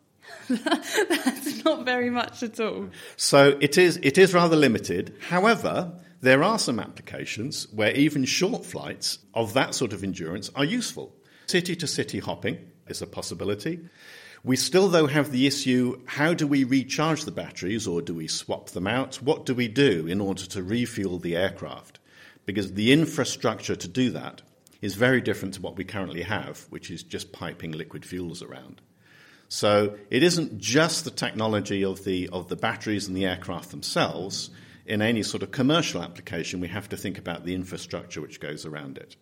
That's not very much at all. So it is, it is rather limited. However, there are some applications where even short flights of that sort of endurance are useful. City-to-city hopping is a possibility. We still, though, have the issue, how do we recharge the batteries or do we swap them out? What do we do in order to refuel the aircraft? Because the infrastructure to do that is very different to what we currently have, which is just piping liquid fuels around. So it isn't just the technology of the of the batteries and the aircraft themselves. In any sort of commercial application, we have to think about the infrastructure which goes around it.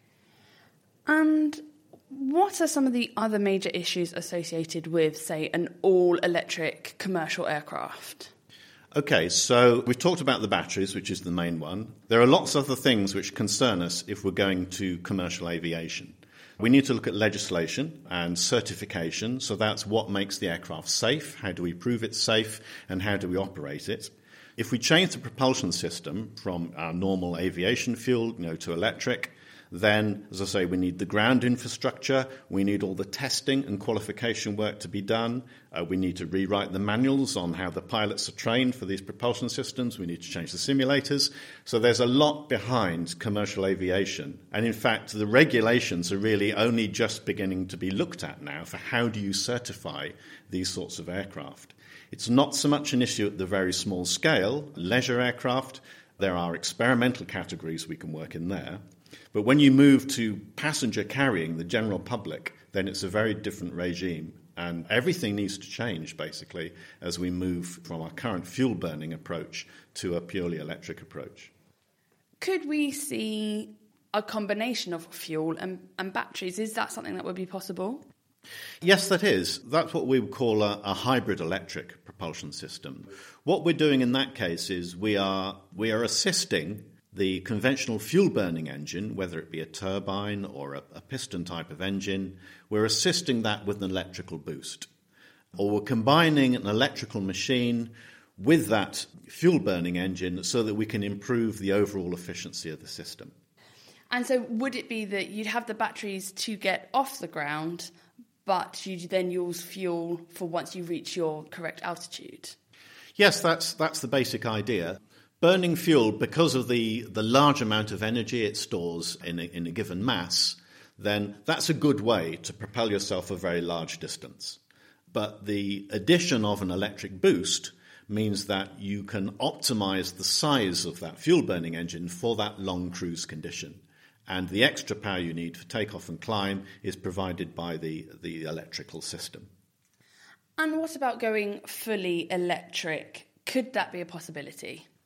And what are some of the other major issues associated with, say, an all-electric commercial aircraft? Okay, so we've talked about the batteries, which is the main one. There are lots of other things which concern us if we're going to commercial aviation. We need to look at legislation and certification, so that's what makes the aircraft safe, how do we prove it's safe, and how do we operate it. If we change the propulsion system from our normal aviation fuel, you know, to electric, then, as I say, we need the ground infrastructure, we need all the testing and qualification work to be done, uh, we need to rewrite the manuals on how the pilots are trained for these propulsion systems, we need to change the simulators. So there's a lot behind commercial aviation. And in fact, the regulations are really only just beginning to be looked at now for how do you certify these sorts of aircraft. It's not so much an issue at the very small scale, leisure aircraft, there are experimental categories we can work in there. But when you move to passenger carrying, the general public, then it's a very different regime. And everything needs to change, basically, as we move from our current fuel-burning approach to a purely electric approach. Could we see a combination of fuel and, and batteries? Is that something that would be possible? Yes, that is. That's what we would call a, a hybrid electric propulsion system. What we're doing in that case is we are we are assisting the conventional fuel-burning engine, whether it be a turbine or a, a piston type of engine, we're assisting that with an electrical boost. Or we're combining an electrical machine with that fuel-burning engine so that we can improve the overall efficiency of the system. And so would it be that you'd have the batteries to get off the ground, but you'd then use fuel for once you reach your correct altitude? Yes, that's that's the basic idea. Burning fuel, because of the, the large amount of energy it stores in a, in a given mass, then that's a good way to propel yourself a very large distance. But the addition of an electric boost means that you can optimize the size of that fuel-burning engine for that long cruise condition. And the extra power you need for takeoff and climb is provided by the, the electrical system. And what about going fully electric? Could that be a possibility?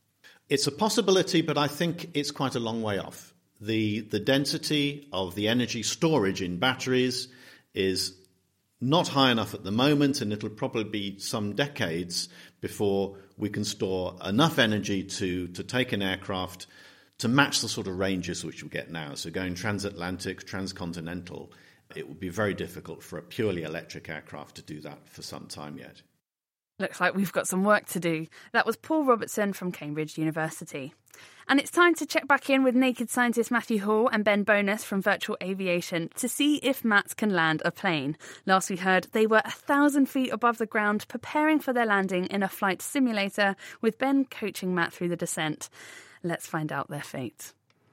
It's a possibility, but I think it's quite a long way off. The, the density of the energy storage in batteries is not high enough at the moment, and it'll probably be some decades before we can store enough energy to, to take an aircraft to match the sort of ranges which we get now. So going transatlantic, transcontinental, it would be very difficult for a purely electric aircraft to do that for some time yet. Looks like we've got some work to do. That was Paul Robertson from Cambridge University. And it's time to check back in with Naked scientist Matthew Hall and Ben Bonus from Virtual Aviation to see if Mats can land a plane. Last we heard, they were a thousand feet above the ground preparing for their landing in a flight simulator, with Ben coaching Matt through the descent. Let's find out their fate.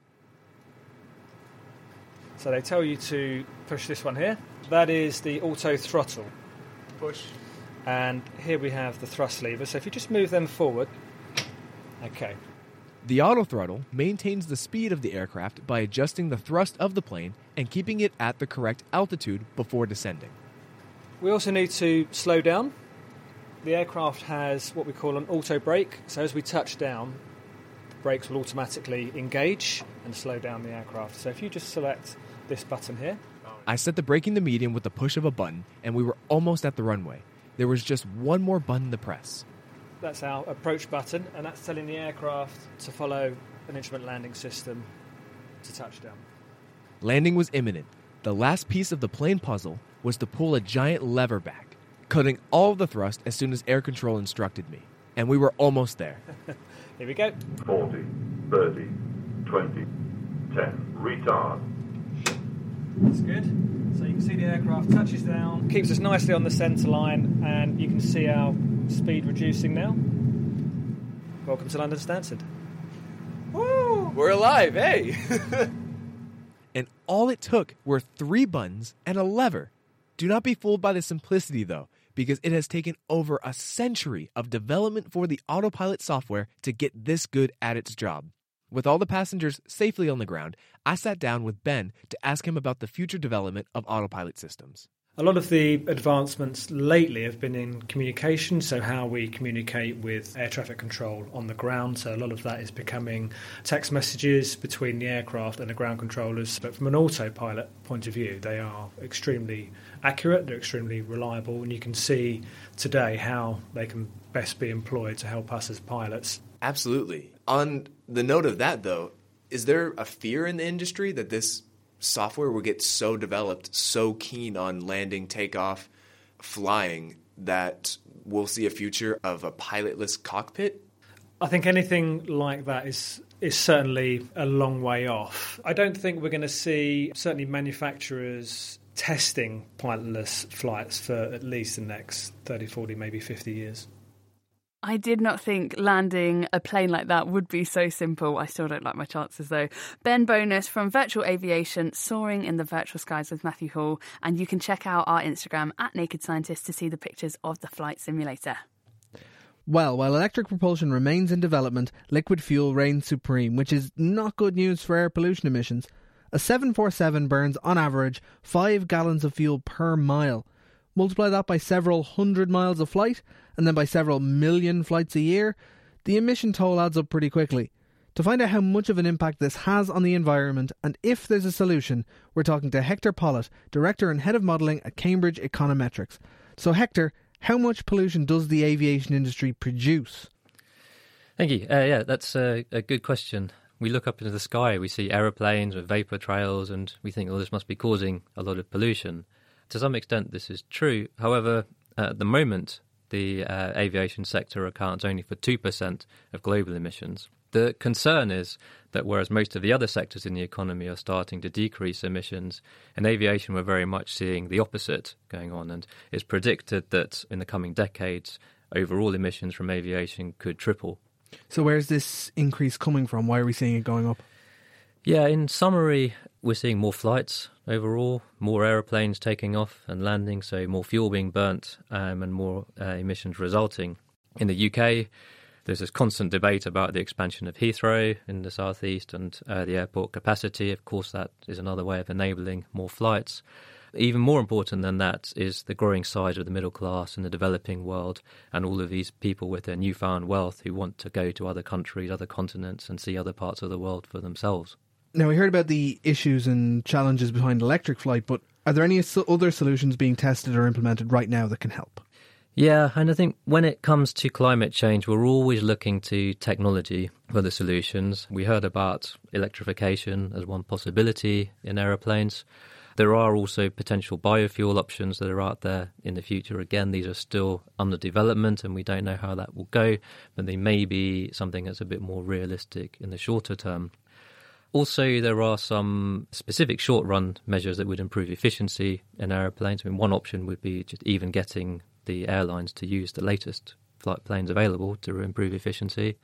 So they tell you to push this one here. That is the auto throttle. Push. And here we have the thrust lever. So if you just move them forward. Okay. The auto throttle maintains the speed of the aircraft by adjusting the thrust of the plane and keeping it at the correct altitude before descending. We also need to slow down. The aircraft has what we call an auto brake. So as we touch down, the brakes will automatically engage and slow down the aircraft. So if you just select this button here. I set the braking to medium with the push of a button, and we were almost at the runway. There was just one more button to press. That's our approach button, and that's telling the aircraft to follow an instrument landing system to touchdown. Landing was imminent. The last piece of the plane puzzle was to pull a giant lever back, cutting all of the thrust as soon as air control instructed me. And we were almost there. Here we go. forty, thirty, twenty, ten, retard. That's good. So you can see the aircraft touches down, keeps us nicely on the centre line, and you can see our speed reducing now. Welcome to London Stansted. Woo! We're alive, hey! And all it took were three buttons and a lever. Do not be fooled by the simplicity, though, because it has taken over a century of development for the autopilot software to get this good at its job. With all the passengers safely on the ground, I sat down with Ben to ask him about the future development of autopilot systems. A lot of the advancements lately have been in communication, so how we communicate with air traffic control on the ground. So a lot of that is becoming text messages between the aircraft and the ground controllers. But from an autopilot point of view, they are extremely accurate, they're extremely reliable, and you can see today how they can best be employed to help us as pilots. Absolutely. On the note of that, though, is there a fear in the industry that this software will get so developed, so keen on landing, takeoff, flying, that we'll see a future of a pilotless cockpit? I think anything like that is is certainly a long way off. I don't think we're going to see, certainly manufacturers testing pilotless flights for at least the next thirty, forty, maybe fifty years. I did not think landing a plane like that would be so simple. I still don't like my chances, though. Ben Bonus from Virtual Aviation, soaring in the virtual skies with Matthew Hall. And you can check out our Instagram at Naked Scientist to see the pictures of the flight simulator. Well, while electric propulsion remains in development, liquid fuel reigns supreme, which is not good news for air pollution emissions. A seven forty-seven burns, on average, five gallons of fuel per mile. Multiply that by several hundred miles of flight, and then by several million flights a year, the emission toll adds up pretty quickly. To find out how much of an impact this has on the environment, and if there's a solution, we're talking to Hector Pollitt, Director and Head of Modelling at Cambridge Econometrics. So Hector, how much pollution does the aviation industry produce? Thank you. Uh, yeah, that's a, a good question. We look up into the sky, we see aeroplanes with vapour trails, and we think, well, this must be causing a lot of pollution. To some extent, this is true. However, uh, at the moment, the uh, aviation sector accounts only for two percent of global emissions. The concern is that whereas most of the other sectors in the economy are starting to decrease emissions, in aviation we're very much seeing the opposite going on, and it's predicted that in the coming decades, overall emissions from aviation could triple. So where's this increase coming from? Why are we seeing it going up? Yeah, in summary, we're seeing more flights overall, more aeroplanes taking off and landing, so more fuel being burnt um, and more uh, emissions resulting. In the U K, there's this constant debate about the expansion of Heathrow in the southeast and uh, the airport capacity. Of course, that is another way of enabling more flights. Even more important than that is the growing size of the middle class in the developing world and all of these people with their newfound wealth who want to go to other countries, other continents and see other parts of the world for themselves. Now, we heard about the issues and challenges behind electric flight, but are there any other solutions being tested or implemented right now that can help? Yeah, and I think when it comes to climate change, we're always looking to technology for the solutions. We heard about electrification as one possibility in aeroplanes. There are also potential biofuel options that are out there in the future. Again, these are still under development and we don't know how that will go, but they may be something that's a bit more realistic in the shorter term. Also, there are some specific short-run measures that would improve efficiency in aeroplanes. I mean, one option would be just even getting the airlines to use the latest flight planes available to improve efficiency.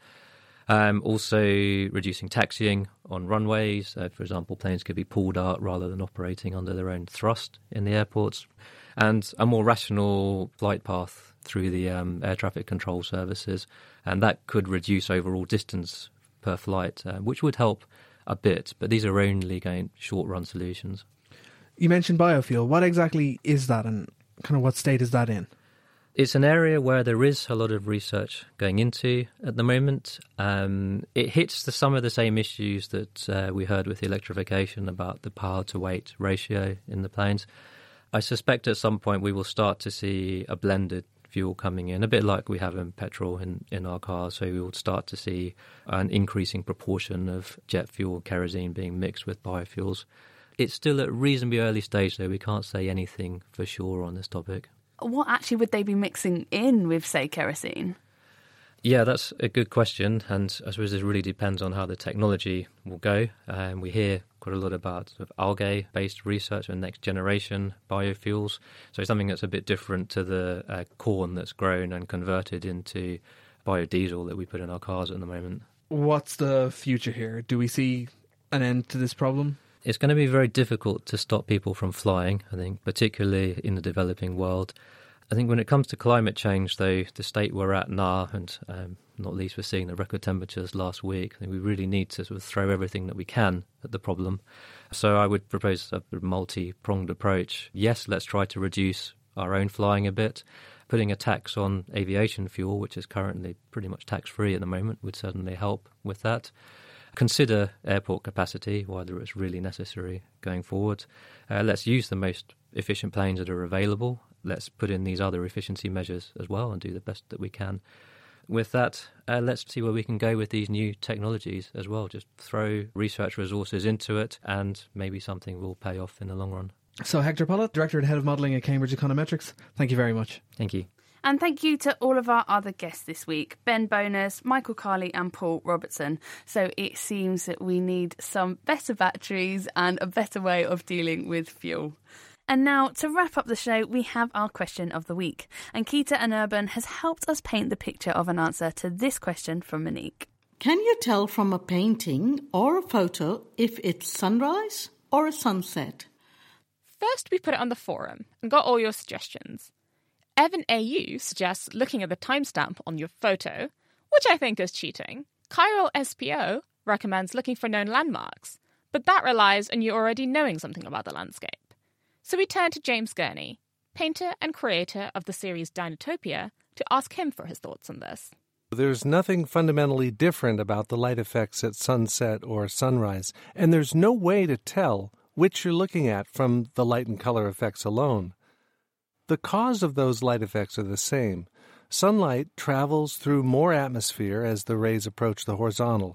Um, also, reducing taxiing on runways. Uh, for example, planes could be pulled out rather than operating under their own thrust in the airports. And a more rational flight path through the um, air traffic control services. And that could reduce overall distance per flight, uh, which would help a bit. But these are only going short-run solutions. You mentioned biofuel. What exactly is that and kind of what state is that in? It's an area where there is a lot of research going into at the moment. Um, it hits the, some of the same issues that uh, we heard with electrification about the power-to-weight ratio in the planes. I suspect at some point we will start to see a blended fuel coming in, a bit like we have in petrol in, in our cars. So we will start to see an increasing proportion of jet fuel, kerosene being mixed with biofuels. It's still at a reasonably early stage, though. We can't say anything for sure on this topic. What actually would they be mixing in with, say, kerosene? Yeah, that's a good question, and I suppose it really depends on how the technology will go. Um, we hear quite a lot about sort of algae-based research and next-generation biofuels, so something that's a bit different to the uh, corn that's grown and converted into biodiesel that we put in our cars at the moment. What's the future here? Do we see an end to this problem? It's going to be very difficult to stop people from flying, I think, particularly in the developing world. I think when it comes to climate change, though, the state we're at now, and um, not least we're seeing the record temperatures last week, I think we really need to sort of throw everything that we can at the problem. So I would propose a multi-pronged approach. Yes, let's try to reduce our own flying a bit. Putting a tax on aviation fuel, which is currently pretty much tax-free at the moment, would certainly help with that. Consider airport capacity, whether it's really necessary going forward. Uh, let's use the most efficient planes that are available. Let's put in these other efficiency measures as well and do the best that we can. With that, uh, let's see where we can go with these new technologies as well. Just throw research resources into it and maybe something will pay off in the long run. So Hector Pollitt, Director and Head of Modelling at Cambridge Econometrics, thank you very much. Thank you. And thank you to all of our other guests this week, Ben Bonus, Michael Carley and Paul Robertson. So it seems that we need some better batteries and a better way of dealing with fuel. And now, to wrap up the show, we have our question of the week. And Keita and Urban has helped us paint the picture of an answer to this question from Monique. Can you tell from a painting or a photo if it's sunrise or a sunset? First, we put it on the forum and got all your suggestions. Evan A U suggests looking at the timestamp on your photo, which I think is cheating. Chiral S P O recommends looking for known landmarks, but that relies on you already knowing something about the landscape. So we turn to James Gurney, painter and creator of the series Dinotopia, to ask him for his thoughts on this. There's nothing fundamentally different about the light effects at sunset or sunrise, and there's no way to tell which you're looking at from the light and color effects alone. The cause of those light effects are the same. Sunlight travels through more atmosphere as the rays approach the horizontal.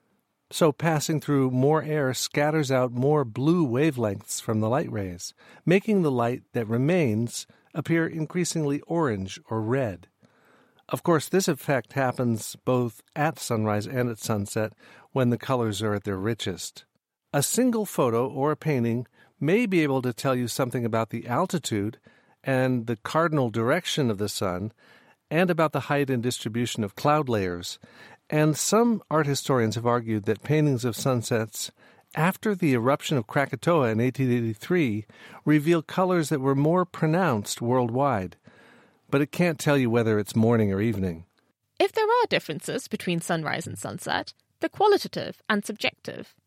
So passing through more air scatters out more blue wavelengths from the light rays, making the light that remains appear increasingly orange or red. Of course, this effect happens both at sunrise and at sunset when the colors are at their richest. A single photo or a painting may be able to tell you something about the altitude and the cardinal direction of the sun, and about the height and distribution of cloud layers. And some art historians have argued that paintings of sunsets after the eruption of Krakatoa in eighteen eighty-three reveal colors that were more pronounced worldwide. But it can't tell you whether it's morning or evening. If there are differences between sunrise and sunset, they're qualitative and subjective.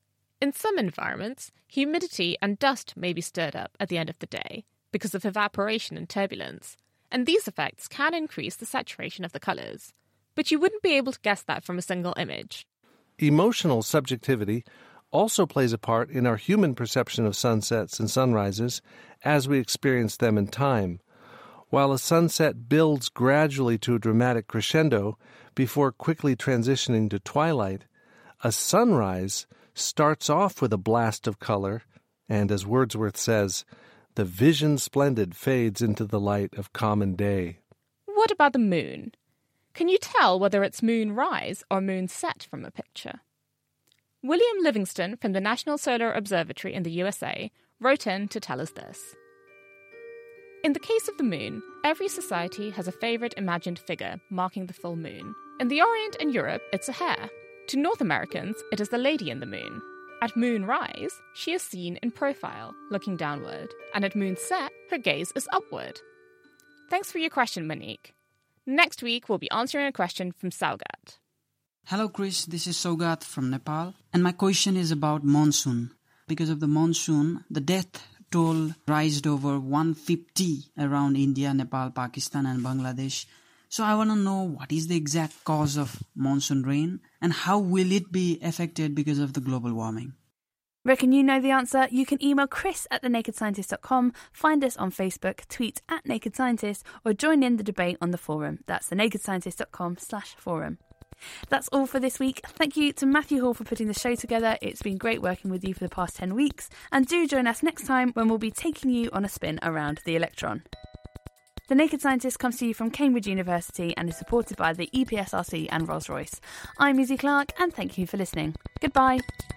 In some environments, humidity and dust may be stirred up at the end of the day because of evaporation and turbulence, and these effects can increase the saturation of the colours. But you wouldn't be able to guess that from a single image. Emotional subjectivity also plays a part in our human perception of sunsets and sunrises as we experience them in time. While a sunset builds gradually to a dramatic crescendo before quickly transitioning to twilight, a sunrise starts off with a blast of color, and as Wordsworth says, the vision splendid fades into the light of common day. What about the moon? Can you tell whether it's moon rise or moon set from a picture? William Livingston from the National Solar Observatory in the U S A wrote in to tell us this. In the case of the moon, every society has a favourite imagined figure marking the full moon. In the Orient and Europe, it's a hare. To North Americans, it is the lady in the moon. At moon rise, she is seen in profile, looking downward, and at moon set, her gaze is upward. Thanks for your question, Monique. Next week, we'll be answering a question from Saugat. Hello, Chris. This is Saugat from Nepal, and my question is about monsoon. Because of the monsoon, the death toll rised over one hundred fifty around India, Nepal, Pakistan, and Bangladesh. So I want to know what is the exact cause of monsoon rain and how will it be affected because of the global warming? Reckon you know the answer? You can email Chris at the naked scientist dot com, find us on Facebook, tweet at Naked Scientist, or join in the debate on the forum. That's the naked scientist dot com slash forum. That's all for this week. Thank you to Matthew Hall for putting the show together. It's been great working with you for the past ten weeks. And do join us next time when we'll be taking you on a spin around the electron. The Naked Scientist comes to you from Cambridge University and is supported by the E P S R C and Rolls-Royce. I'm Izzy Clark, and thank you for listening. Goodbye.